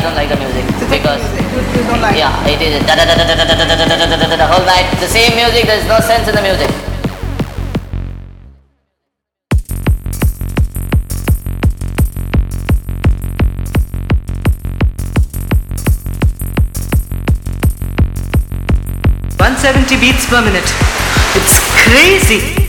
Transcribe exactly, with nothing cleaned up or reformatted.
don't like the music It's a because music. You, you don't like yeah, it is da da da da da da da da da da da da the whole night. The same music. There is no sense in the music. one seventy beats per minute. It's crazy.